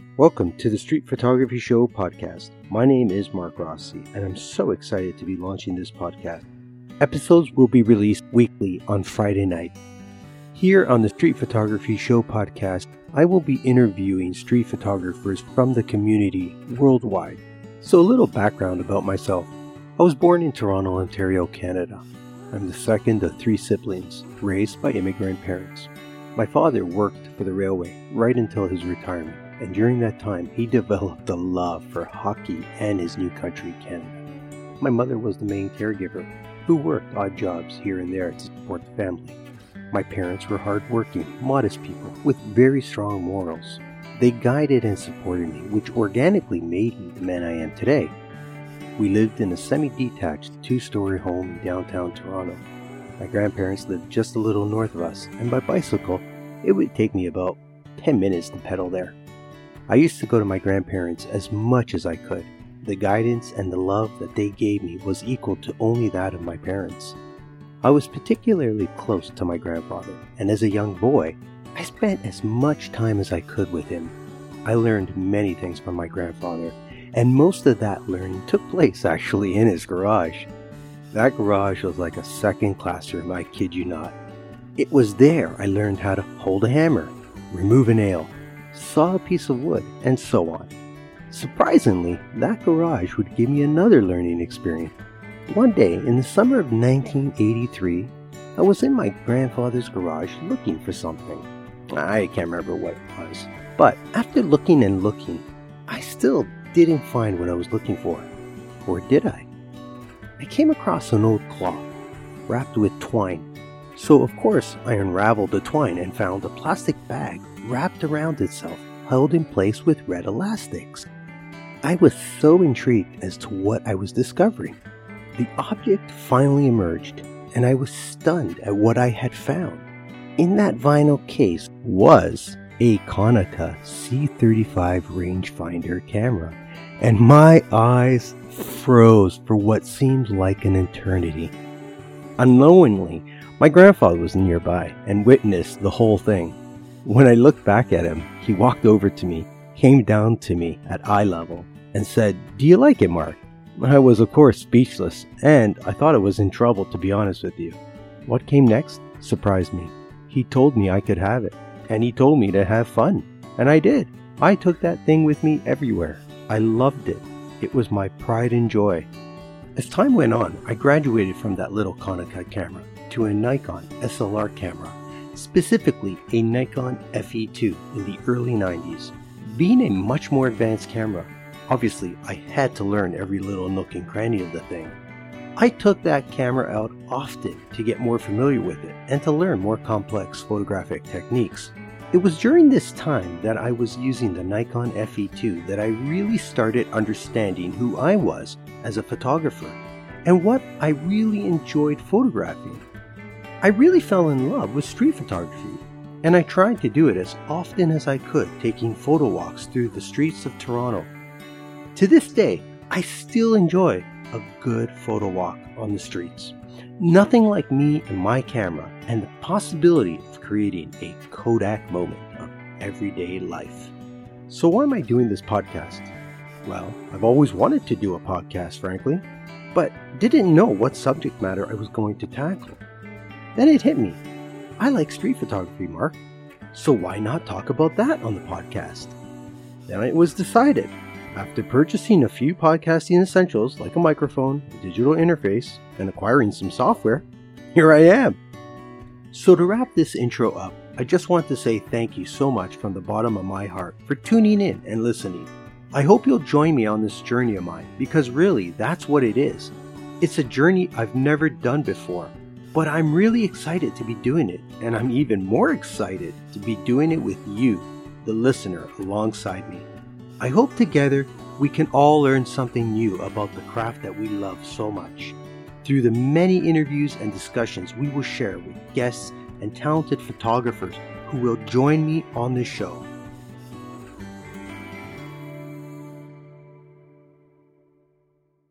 Welcome to the Street Photography Show podcast. My name is Mark Rossi, and I'm so excited to be launching this podcast. Episodes will be released weekly on Friday night. Here on the Street Photography Show podcast, I will be interviewing street photographers from the community worldwide. So a little background about myself. I was born in Toronto, Ontario, Canada. I'm the second of three siblings, raised by immigrant parents. My father worked for the railway right until his retirement, and during that time he developed a love for hockey and his new country, Canada. My mother was the main caregiver, who worked odd jobs here and there to support the family. My parents were hardworking, modest people with very strong morals. They guided and supported me, which organically made me the man I am today. We lived in a semi-detached two-story home in downtown Toronto. My grandparents lived just a little north of us, and by bicycle, it would take me about 10 minutes to pedal there. I used to go to my grandparents as much as I could. The guidance and the love that they gave me was equal to only that of my parents. I was particularly close to my grandfather, and as a young boy, I spent as much time as I could with him. I learned many things from my grandfather, and most of that learning took place actually in his garage. That garage was like a second classroom, I kid you not. It was there I learned how to hold a hammer, remove a nail, saw a piece of wood, and so on. Surprisingly, that garage would give me another learning experience. One day, in the summer of 1983, I was in my grandfather's garage looking for something. I can't remember what it was, but after looking and looking, I still didn't find what I was looking for. Or did I? I came across an old cloth, wrapped with twine. So of course, I unraveled the twine and found a plastic bag wrapped around itself, held in place with red elastics. I was so intrigued as to what I was discovering. The object finally emerged, and I was stunned at what I had found. In that vinyl case was a Konica C35 rangefinder camera, and my eyes froze for what seemed like an eternity. Unknowingly, my grandfather was nearby and witnessed the whole thing. When I looked back at him, he walked over to me, came down to me at eye level, and said, "Do you like it, Mark?" I was of course speechless, and I thought I was in trouble, to be honest with you. What came next surprised me. He told me I could have it, and he told me to have fun, and I did. I took that thing with me everywhere. I loved it. It was my pride and joy. As time went on, I graduated from that little Konica camera to a Nikon SLR camera, specifically a Nikon FE2 in the early 90s. Being a much more advanced camera, obviously I had to learn every little nook and cranny of the thing. I took that camera out often to get more familiar with it and to learn more complex photographic techniques. It was during this time that I was using the Nikon FE2 that I really started understanding who I was as a photographer and what I really enjoyed photographing. I really fell in love with street photography, and I tried to do it as often as I could, taking photo walks through the streets of Toronto. To this day, I still enjoy a good photo walk on the streets. Nothing like me and my camera and the possibility of creating a Kodak moment of everyday life. So why am I doing this podcast? Well, I've always wanted to do a podcast, frankly, but didn't know what subject matter I was going to tackle. Then it hit me. I like street photography, Mark, so why not talk about that on the podcast? Then it was decided. After purchasing a few podcasting essentials like a microphone, a digital interface, and acquiring some software, here I am. So to wrap this intro up, I just want to say thank you so much from the bottom of my heart for tuning in and listening. I hope you'll join me on this journey of mine, because really that's what it is. It's a journey I've never done before, but I'm really excited to be doing it, and I'm even more excited to be doing it with you, the listener, alongside me. I hope together we can all learn something new about the craft that we love so much. Through the many interviews and discussions we will share with guests and talented photographers who will join me on this show.